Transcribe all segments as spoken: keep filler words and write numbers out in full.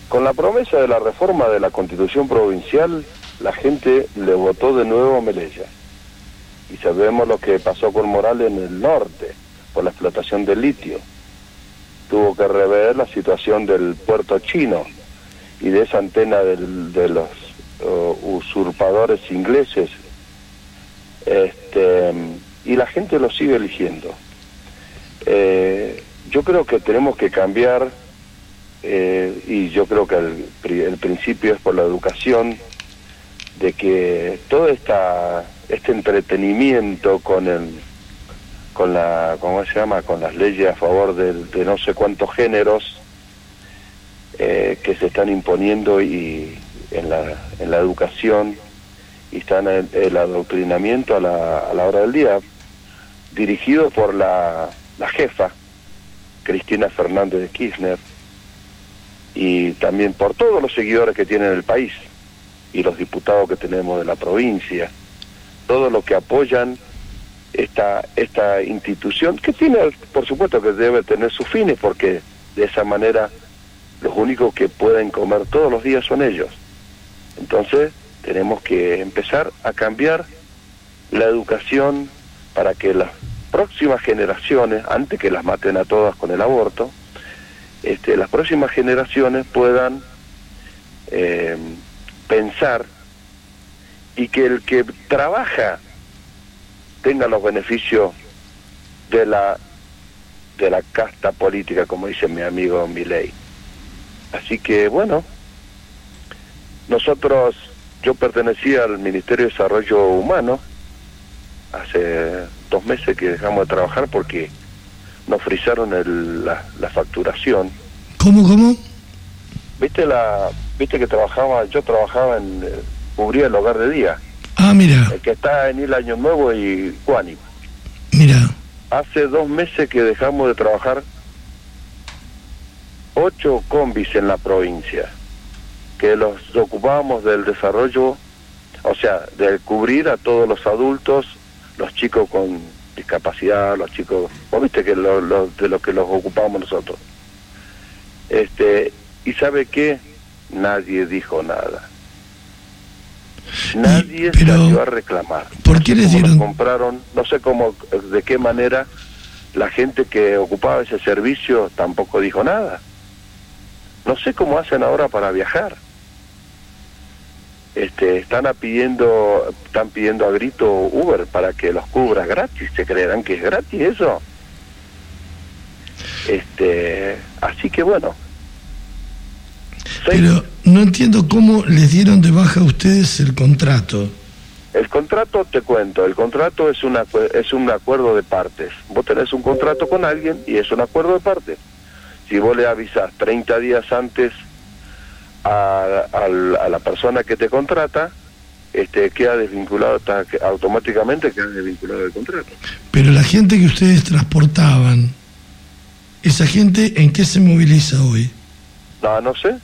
con la promesa de la reforma de la Constitución Provincial, la gente le votó de nuevo a Melella. Y sabemos lo que pasó con Morales en el norte, por la explotación del litio. Tuvo que rever la situación del puerto chino y de esa antena del, de los uh, usurpadores ingleses. Este, y la gente lo sigue eligiendo. Eh, yo creo que tenemos que cambiar, eh, y yo creo que el, el principio es por la educación, de que todo esta, este entretenimiento con el, con la, ¿cómo se llama?, con las leyes a favor de, de no sé cuántos géneros eh, que se están imponiendo y en la, en la educación, y están el, el adoctrinamiento a la, a la hora del día, dirigido por la, la jefa, Cristina Fernández de Kirchner, y también por todos los seguidores que tiene el país, y los diputados que tenemos de la provincia, todos los que apoyan esta esta institución, que tiene, por supuesto que debe tener sus fines, porque de esa manera los únicos que pueden comer todos los días son ellos. Entonces tenemos que empezar a cambiar la educación para que las próximas generaciones, antes que las maten a todas con el aborto, este, las próximas generaciones puedan eh, pensar, y que el que trabaja tenga los beneficios de la de la casta política, como dice mi amigo Milei. Así que bueno, nosotros, yo pertenecía al Ministerio de Desarrollo Humano, hace dos meses que dejamos de trabajar porque nos frisaron el, la, la facturación. ¿Cómo, cómo? ¿Viste la viste que trabajaba, yo trabajaba en, eh, cubría el hogar de día? Ah, mira. El que está en el Año Nuevo y Guani. Mira. Hace dos meses que dejamos de trabajar ocho combis en la provincia, que los ocupábamos del desarrollo, o sea, de cubrir a todos los adultos, los chicos con discapacidad, los chicos, vos viste que lo, lo, de lo que los ocupábamos nosotros. Este, y ¿sabe qué? Nadie dijo nada. Nadie y, pero, salió a reclamar. ¿Por no qué sé les cómo dieron? compraron, no sé cómo, de qué manera la gente que ocupaba ese servicio tampoco dijo nada. No sé cómo hacen ahora para viajar. Este, están a pidiendo, están pidiendo a grito Uber para que los cubra gratis. ¿Se creerán que es gratis eso? Este, así que bueno. Pero no entiendo cómo les dieron de baja a ustedes el contrato. El contrato, te cuento, el contrato es, una, es un acuerdo de partes. Vos tenés un contrato con alguien y es un acuerdo de partes. Si vos le avisás treinta días antes a, a, a la persona que te contrata, este, queda desvinculado, automáticamente queda desvinculado del contrato. Pero la gente que ustedes transportaban, ¿esa gente en qué se moviliza hoy? No, no sé.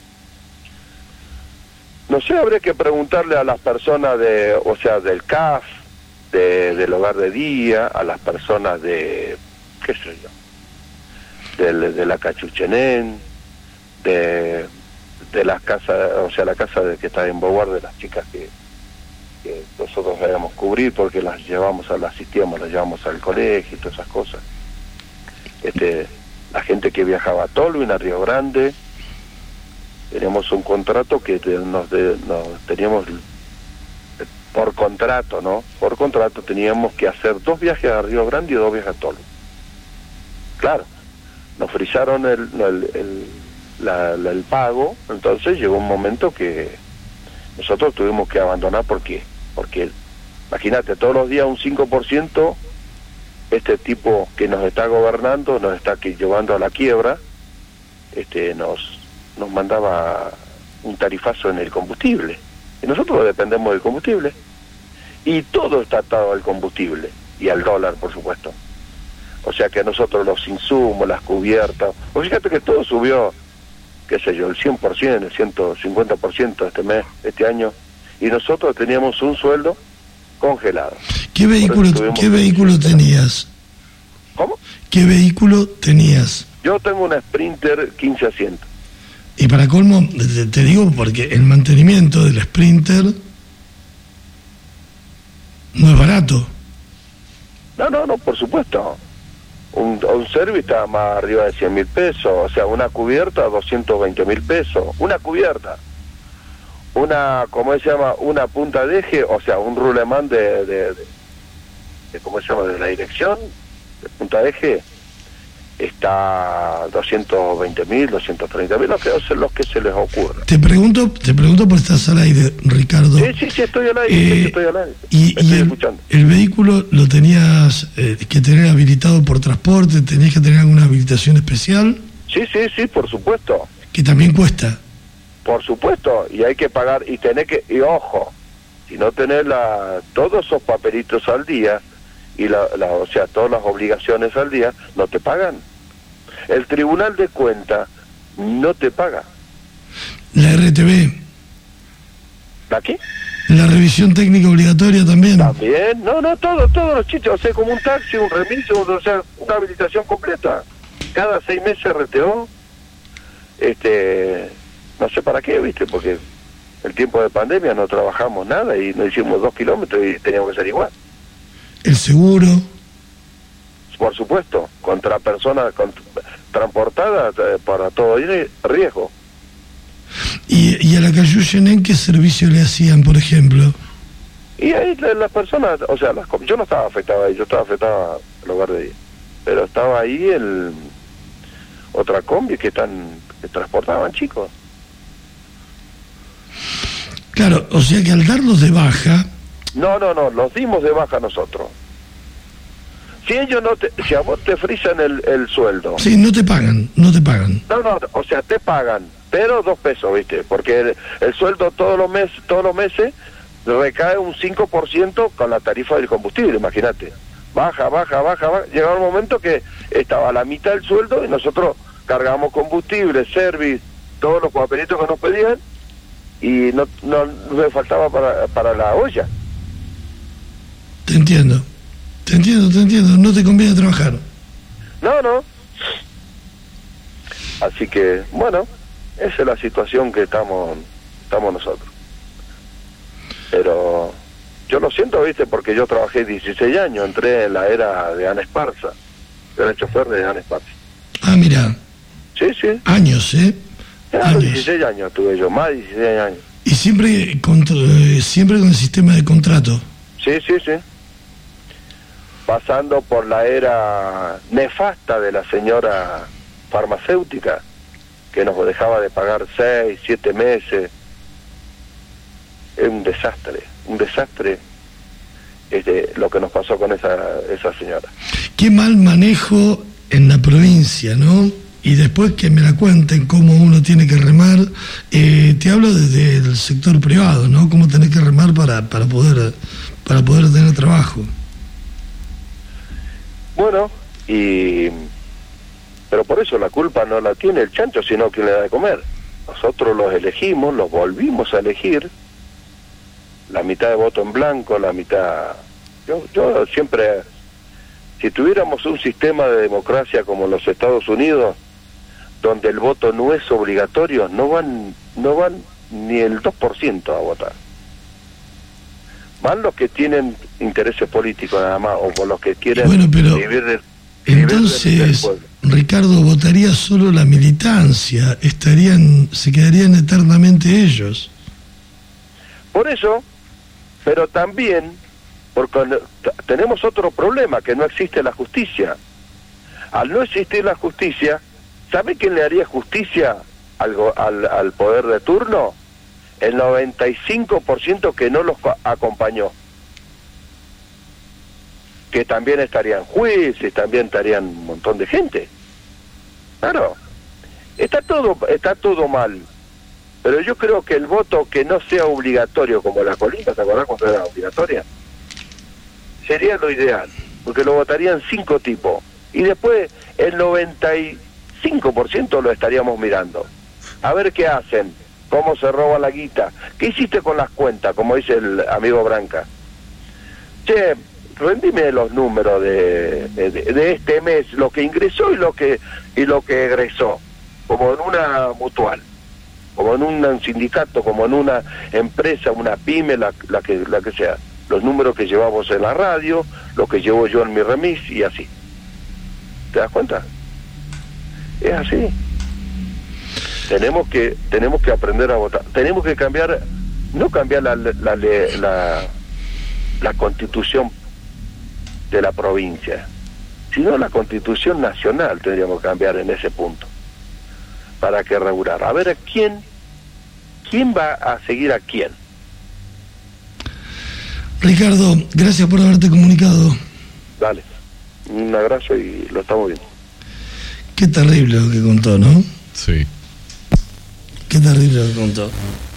No sé, habría que preguntarle a las personas de, o sea, del C A F, de, del hogar de día, a las personas de, qué sé yo, de, de la Cachuchenén, de, de las casas, o sea, la casa de que está en Boguar, de las chicas que, que nosotros debemos cubrir porque las llevamos, a las asistíamos, las llevamos al colegio y todas esas cosas. Este, la gente que viajaba a Tolwyn, a Río Grande. Tenemos un contrato que te, nos, de, nos teníamos por contrato, ¿no? Por contrato teníamos que hacer dos viajes a Río Grande y dos viajes a Tolwyn. Claro, nos frisaron el, el, el, la, la, el pago, entonces llegó un momento que nosotros tuvimos que abandonar. ¿Por qué? Porque, imagínate, todos los días un cinco por ciento, este tipo que nos está gobernando, nos está aquí llevando a la quiebra, este nos... nos mandaba un tarifazo en el combustible, y nosotros dependemos del combustible, y todo está atado al combustible, y al dólar, por supuesto. O sea que nosotros los insumos, las cubiertas, o fíjate que todo subió, qué sé yo, el cien por ciento, el ciento cincuenta por ciento este mes, este año, y nosotros teníamos un sueldo congelado. ¿Qué vehículo, ¿qué vehículo tenías? ¿Cómo? ¿Qué vehículo tenías? Yo tengo una Sprinter quince asientos. Y para colmo, te, te digo porque el mantenimiento del Sprinter no es barato. No, no, no, por supuesto. Un, un service está más arriba de cien mil pesos, o sea, una cubierta doscientos veinte mil pesos, una cubierta. Una, ¿cómo se llama? Una punta de eje, o sea, un rulemán de, de, de, de, ¿cómo se llama? De la dirección, de punta de eje, está doscientos veinte mil, doscientos treinta mil, los que, los que se les ocurra. Te pregunto, te pregunto por estás al aire, Ricardo. Sí, sí, sí, estoy al aire, eh, sí, estoy al aire. Y, estoy y el, escuchando. el vehículo lo tenías eh, que tener habilitado por transporte, tenías que tener alguna habilitación especial. Sí, sí, sí, por supuesto. Que también cuesta. Por supuesto, y hay que pagar, y tenés que, y ojo, si no tenés la, todos esos papelitos al día, y la, la, o sea, todas las obligaciones al día, no te pagan. El Tribunal de Cuentas no te paga. La R T V. ¿La qué? La revisión técnica obligatoria también. También, no, no, todo, todos los chichos, o sea, como un taxi, un remiso, o sea, una habilitación completa. Cada seis meses R T O, este... no sé para qué, ¿viste? Porque el tiempo de pandemia no trabajamos nada y nos hicimos dos kilómetros y teníamos que ser igual. El seguro. Por supuesto, contra personas con, transportadas eh, para todo riesgo. ¿Y, y a la Cayuyen qué servicio le hacían, por ejemplo? Y ahí las la personas, o sea, las, yo no estaba afectado ahí, yo estaba afectado al lugar de ahí. Pero estaba ahí el otra combi que, están, que transportaban chicos. Claro, o sea que al darlos de baja... No, no, no, los dimos de baja nosotros. Si ellos no te, si a vos te frisan el, el sueldo... Sí, no te pagan, no te pagan. No, no, o sea, te pagan, pero dos pesos, ¿viste? Porque el, el sueldo todos los meses, todos los meses recae un cinco por ciento con la tarifa del combustible, imagínate. Baja, baja, baja, baja. Llegaba un momento que estaba a la mitad del sueldo y nosotros cargamos combustible, service, todos los papelitos que nos pedían, y no, no, no me faltaba para, para la olla. Te entiendo, te entiendo, te entiendo, no te conviene trabajar. No, no. Así que, bueno, esa es la situación que estamos, estamos nosotros. Pero yo lo siento, ¿viste? Porque yo trabajé dieciséis años, entré en la era de Ana Esparza, yo era chofer de Ana Esparza. Ah, mira. Sí, sí. Años, ¿eh? Claro, años. dieciséis años tuve yo, más de dieciséis años. Y siempre, contra, eh, siempre con el sistema de contrato. Sí, sí, sí. Pasando por la era nefasta de la señora farmacéutica, que nos dejaba de pagar seis, siete meses. Es un desastre, un desastre este, lo que nos pasó con esa, esa señora. Qué mal manejo en la provincia, ¿no? Y después que me la cuenten cómo uno tiene que remar, eh, te hablo desde el sector privado, ¿no? Cómo tenés que remar para, para poder para poder tener trabajo. Bueno, y pero por eso la culpa no la tiene el chancho, sino quien le da de comer. Nosotros los elegimos, los volvimos a elegir, la mitad de voto en blanco, la mitad... Yo, yo siempre, si tuviéramos un sistema de democracia como los Estados Unidos, donde el voto no es obligatorio, no van no van ni el dos por ciento a votar. Van los que tienen intereses políticos nada más, o por los que quieren bueno, pero vivir del, entonces, vivir del pueblo. Ricardo, votaría solo la militancia, estarían, se quedarían eternamente ellos. Por eso, pero también, porque tenemos otro problema, que no existe la justicia. Al no existir la justicia, ¿sabe quién le haría justicia al, al, al poder de turno? El noventa y cinco por ciento que no los acompañó. Que también estarían jueces, también estarían un montón de gente. Claro, está todo, está todo mal. Pero yo creo que el voto que no sea obligatorio, como la colina, ¿te acordás cuando era obligatoria? Sería lo ideal, porque lo votarían cinco tipos. Y después el noventa y cinco por ciento lo estaríamos mirando. A ver qué hacen, cómo se roba la guita. ¿Qué hiciste con las cuentas, como dice el amigo Branca? Che, rendime los números de, de, de este mes, lo que ingresó y lo que y lo que egresó, como en una mutual. como en un sindicato, como en una empresa, una pyme, la, la que la que sea. Los números que llevamos en la radio, lo que llevo yo en mi remis y así. ¿Te das cuenta? Es así. Tenemos que tenemos que aprender a votar. Tenemos que cambiar, no cambiar la la, la, la, la constitución de la provincia, sino la constitución nacional tendríamos que cambiar en ese punto, para que regular. A ver, ¿a quién, quién va a seguir a quién? Ricardo, gracias por haberte comunicado. Dale, un abrazo y lo estamos viendo. Qué terrible lo que contó, ¿no? Sí. Qué terrible lo que contó.